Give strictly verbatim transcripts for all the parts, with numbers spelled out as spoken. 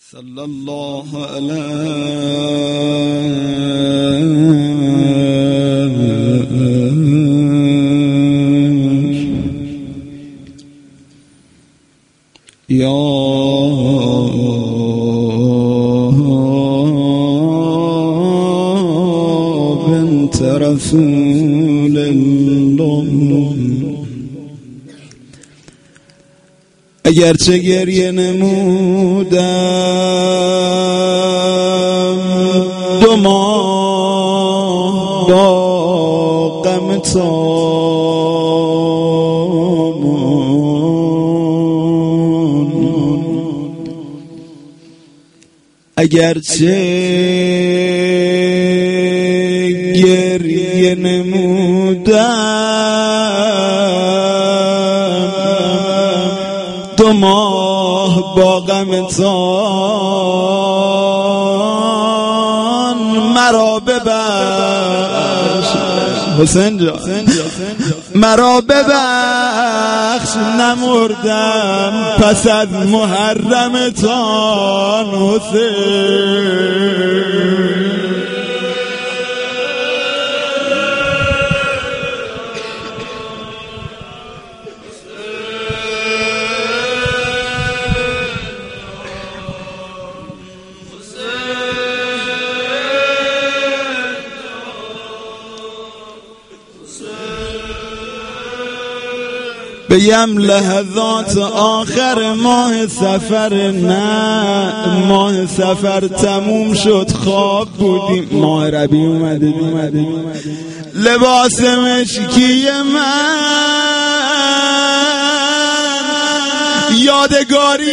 صلی الله علیه یا بنت رسول الله. اگرچه گریه نمودم دو ماه با غم تامون، اگرچه گریه نمودم دو ماه با غم تان، مرا ببخش حسین جان، مرا ببخش نمردم پس از محرم تان حسین. بیم لحظات آخر ماه سفر، نه ماه سفر تموم شد خواب بودیم، ماه ربیع اومده اومده لباس مشکی من یادگاری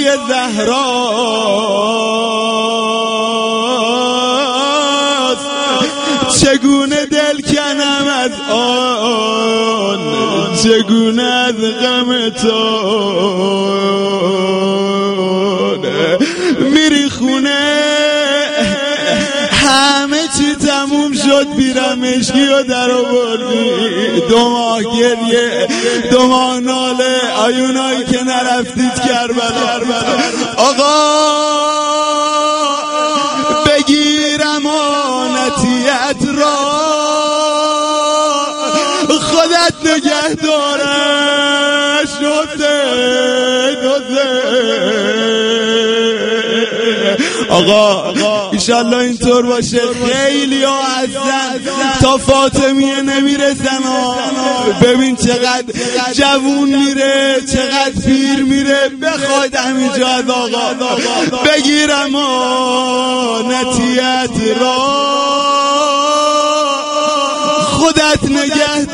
زهراست، چگونه دل کنم از آن، چگونه از غم تو میری خونه، همه چی تموم شد بیرم مشکی و در آوردی، دو ماه گریه دو ماه ناله، آیونایی که نرفتید کربلا. آقا بگیر امانتیت را، خودت نگه دارش حسین حسین. آقا ایشالله اینطور باشه، خیلی ها هستن تا فاطمیه نمیرسن. ببین چقدر جوون میره چقدر پیر میره، بخواید همینجا از آقا بگیر امانتیت را، خودت نگه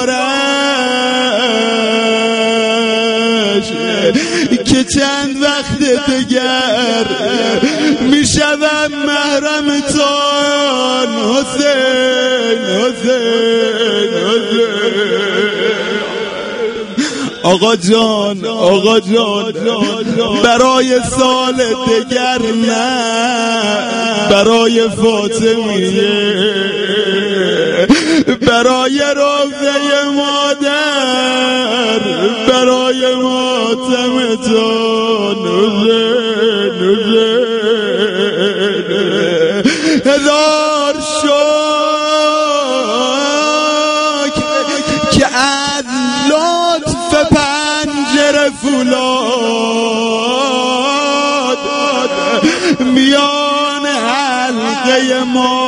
دارش که چند وقت دگر میشوم محرم تان حسین حسین حسین. آقا جان آقا جان برای سال دگر نه، برای فاطمیه، برای روضه مادر، برای ماتمتان حسین حسین. هزار شکر که از لطف پنجره فولاد میان حلقه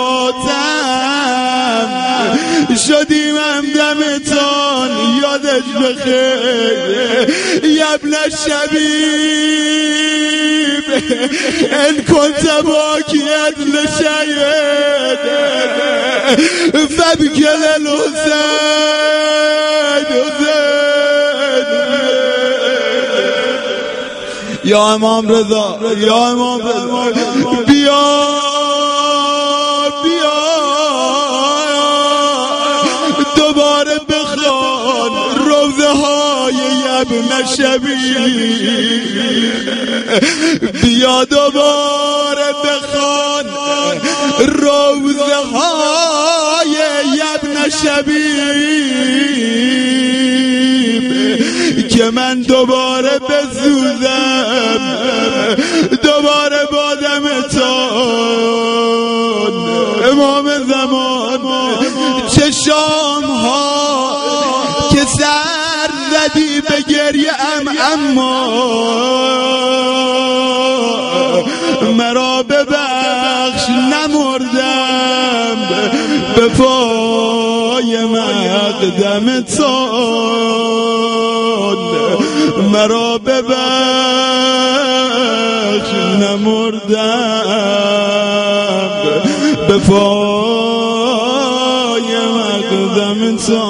ماتم شدیم همدمتان، یادش بخیر یبن شبیب ان کنت باکیت لشید فبکل الحسین حسین. یا امام رضا یا امام رضا بیا بیا دوباره بخوان روضه های ابن شبیب، بیا دوباره بخوان روضه های ابن شبیب که من دوباره بسوزم، دوباره با اما مرا ببخش نمردم به پای مقدم تو، مرا ببخش نمردم به پای مقدم تو.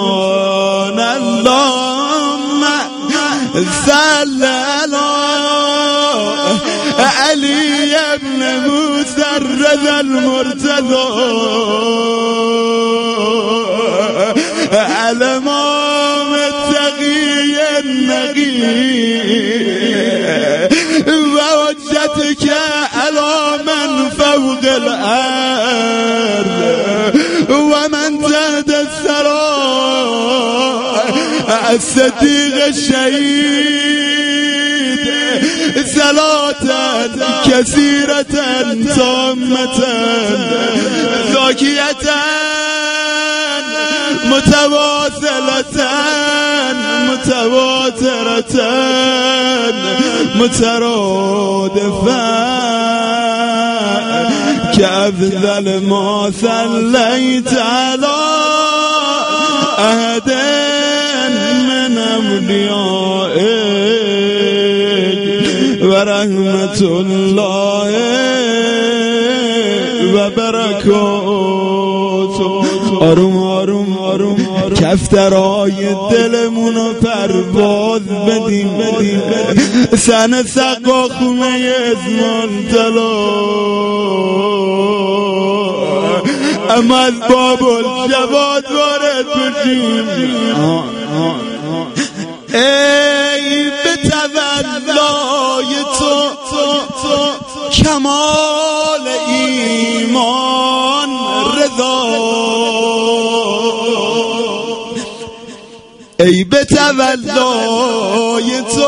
اللهم صل علی علی ابن موسی رضا المرتضی الامام التقی النقی و حجتک علی من فوق الارض و من تحت الثری الصدیق الشهید صلاة كثيرة تامة زاكية متواصلة متواترة مترادفة كأفضل ما صليت على أحد من أوليائك ورحمة الله وبركاته. آروم آروم آروم کفترهای دلمونو پرواز بدیم بدیم سن سقا خونه ازمان طلا اما از باب الجواد وارد بشیم. ای به تولای تو کمال ایمان رضا، ای به تولای تو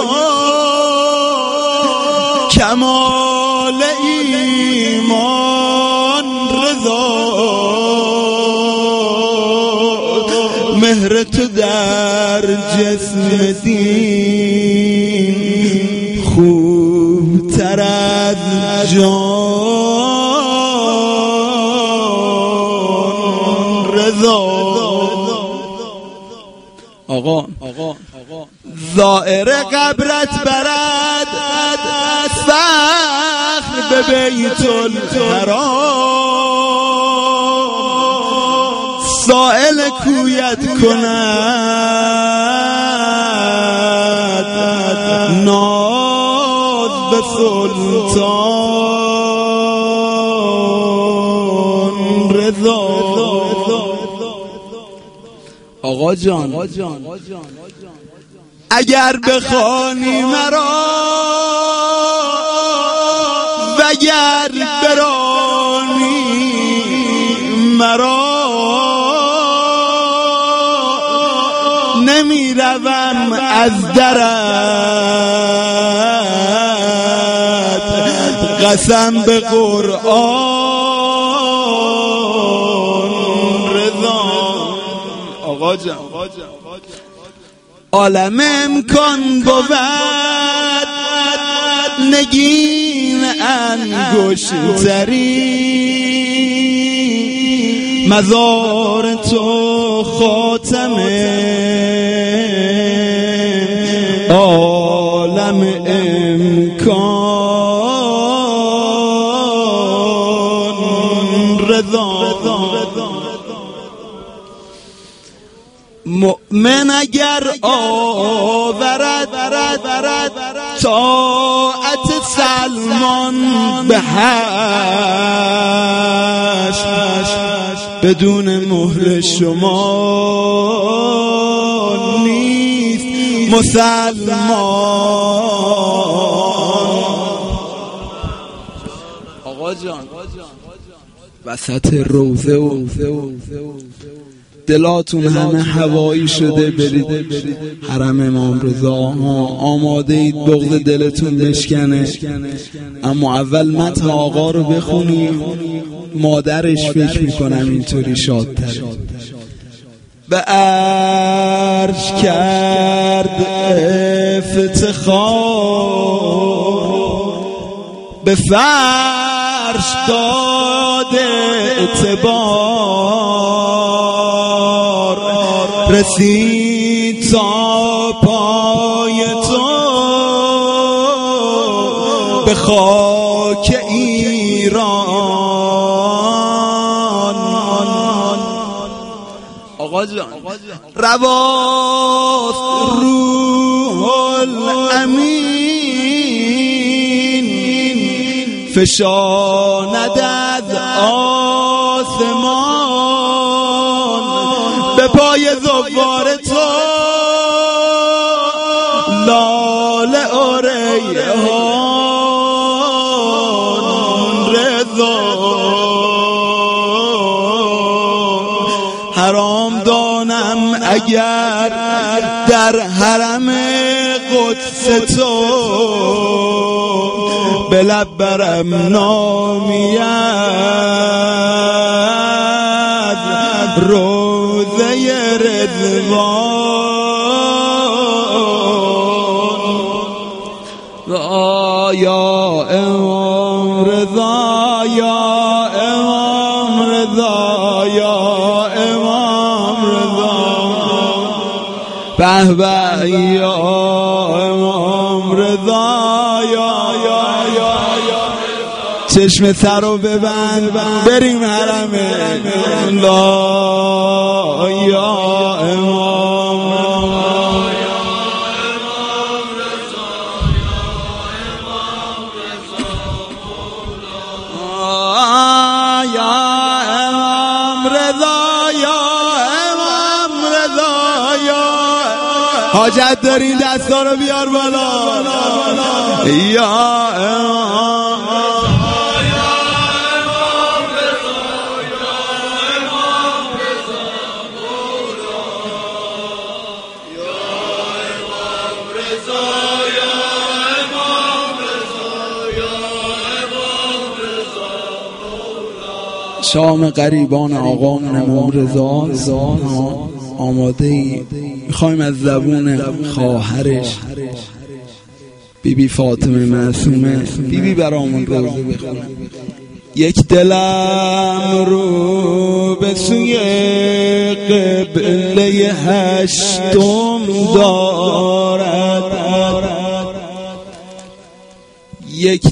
کمال ایمان رضا، مهر تو در جسم دین خوب تر از جان رضا. آقا زائر قبرت برد فخر به بیت الحرام، سائل کویت کند ناز به سلطان رضا. آقا جان اگر بخوانی مرا وگر برانی مرا نمی روم از درت قسم به قرآن رضا. آقا جان عالم امکان بود نگین انگشتری مزار تو خاتمه عالم امکان رضا. مؤمن اگر آورد طاعت سلمان به حشر بدون مهر شما نیست مسلمان. آقا جان وسط روزه و دلاتون همه هوایی شده برید حرم امام رضا آماده اید بغض دلتون بشکنه، اما اول متن آقا رو بخونیم. مادرش فکر میکنم اینطوری شادتره. به عرش کرد افتخار به فرش داده اعتبار رسید تا پای تو به خاک ایران. آقا جان رواست روح الامین فشاند از آسمان به پای زوار تو لاله و ریحان رضا. حرام دانم اگر در حرم قدس تو به لب برم نامید روضه رضوان. یا امام رضا یا امام رضا یا امام رضا به به یا امام رضا یا یا یا چشم سر رو ببند بریم حرم لا یا امام حاجت داری دستا رو بیار بالا یا امام شام غریبان آقامون امام رضا آماده ای میخوایم از زبون خواهرش بی بی فاطمه معصومه بی بی برامون روزه بخونه. یک دلم رو به سوی قبله هشتم دارد یک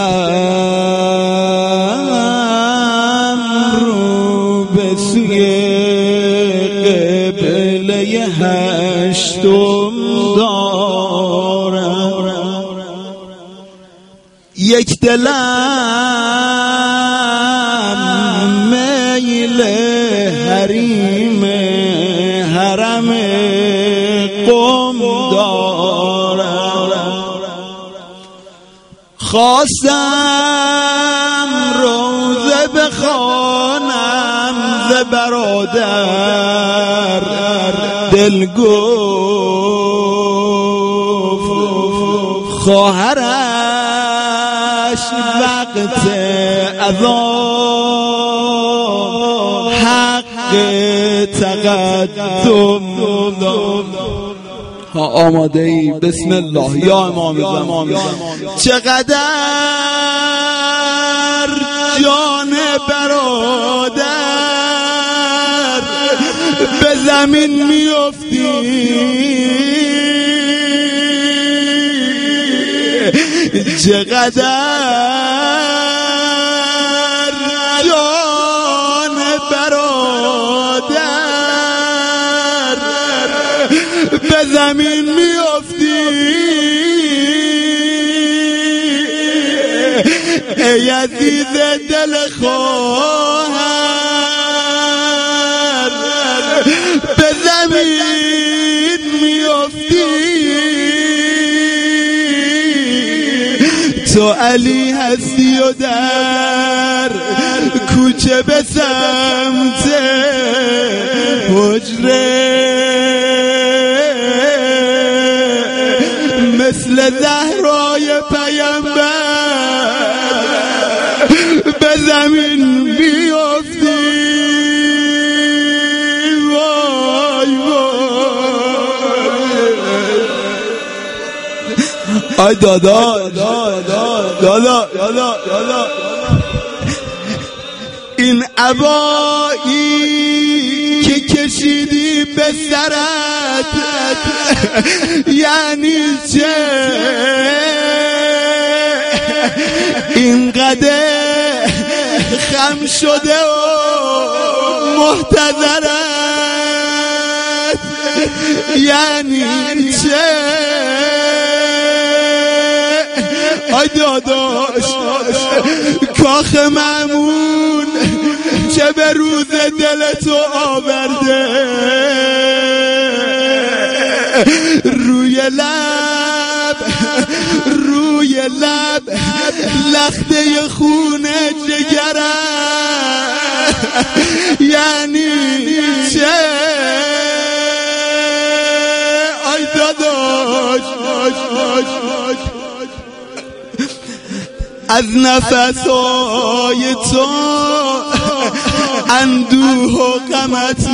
دلم رو به سوی قبله هشتم دارم یک دلم میل حریم حرم قم دارم خواستم روزه بخوانم ز برادر دل گفت خواهرش وقت اذان حق تقدم ها آماده ای بسم الله یا امام زمان. چقدر جان برادر به زمین میافتی چقدر جان برادر به زمین میافتی ای عزیز دل خواهر به زمین میافتی تو علی هستی و در کوچه به سمت حجره مثل زهرای پیامبر به زمین بیافتی وای وای آی دادا دادا دادا دادا این عبایی که کشیدی به سرت یعنی چه؟ اینقدر خم شده و محتضرت یعنی چه؟ آی داداش کاخ مأمون چه به روز دل تو آورده، روی لب روی لب لخته خون جگرت یعنی چه؟ آی داداش از نفسای تو اندوه و غمت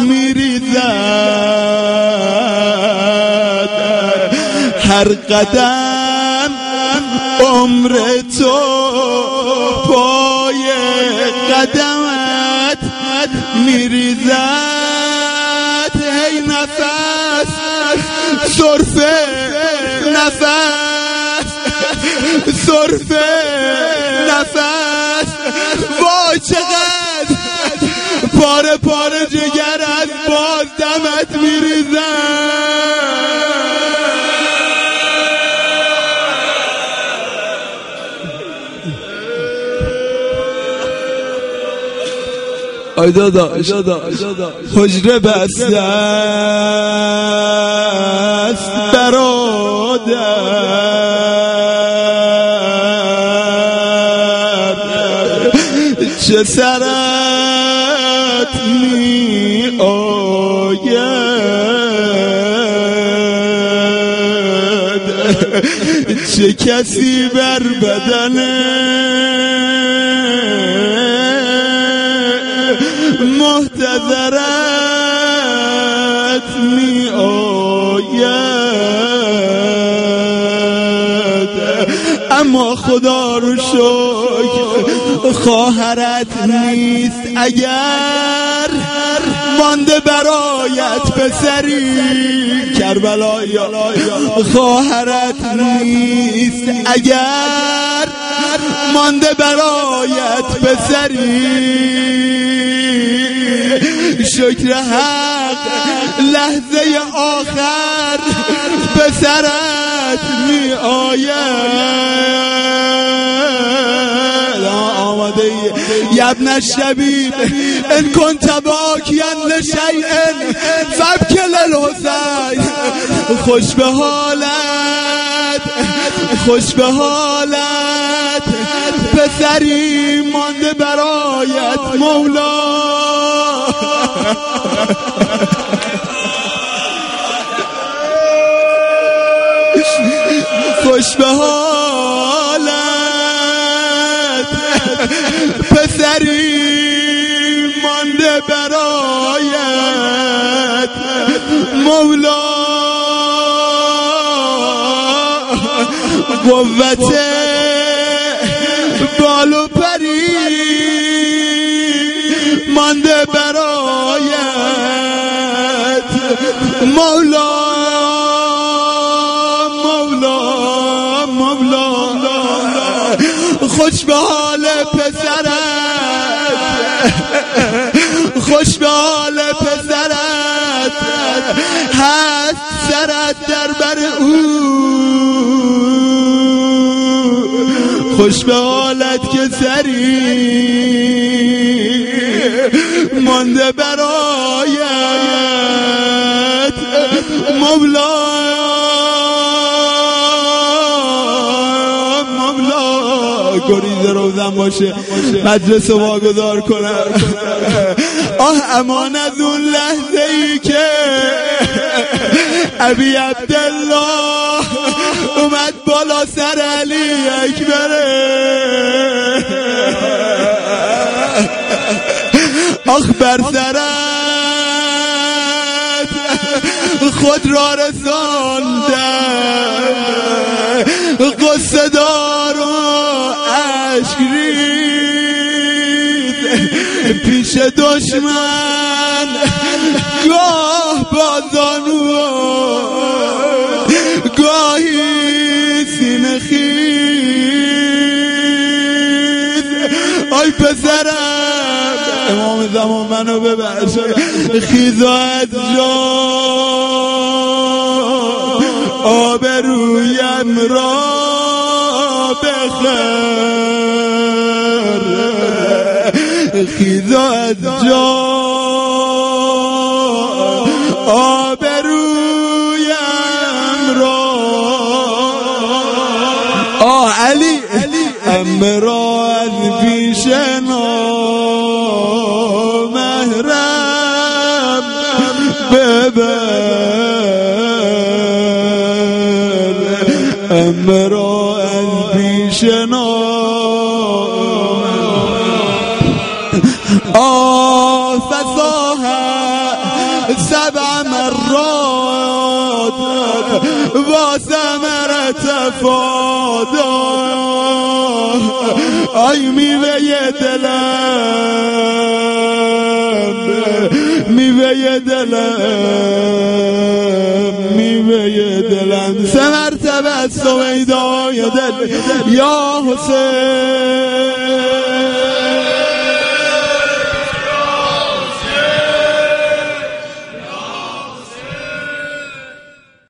میریزد، هر قدم عمر تو پای قدمت میریزد. هی نفس صرفه نفس صرفه نفس وای چقدر پاره پاره جگر از باز دمت میریزن. آی دادا حجره بسته است برادر، چه سرت می آید، چه کسی بر بدن محتضرت می آید. اما خدا رو شکر خواهرت نیست، اگر مانده برایت پسری کربلایی خواهرت نیست، اگر مانده برایت پسری شکر حق لحظه آخر به سرت می آید. آماده ای یا ابن الشبیب ان کنت باکیا لشیء فابکی للحسین، خوش به حالت خوش به حالت پسری مانده برایت مولا. خوش به حالت پسری مانده برایت مولا. قوت بال و پری مانده برایت مولا مولا مولا. خوش به حال پسرت خوش به حال پسرت هست سرت در بر او، خوش به حالت که سری مانده برایت مولا مولا. گریز روزن باشه مجلس واگذار کنم. آه امان از اون لحظه ای که ابی عبدالله اومد بالا سر علی اکبره. آخ بر سرت خود را رساندم، قصه دار و عشق رید پیش دشمن گاه با زانو گاهی سینه خیز آی پسرم امام زمان منو ببخش خیزا از جا آبرویم را بخر خیزا از جا آبرویم را آه علی امرا از پیش نامحرم ببر امرا از پیش نامحرم آه فصاحت سبع مرات و ثمرت فادا آی میوه دلم میوه دلم میوه دلم سه مرتبه سویدای دل یا حسین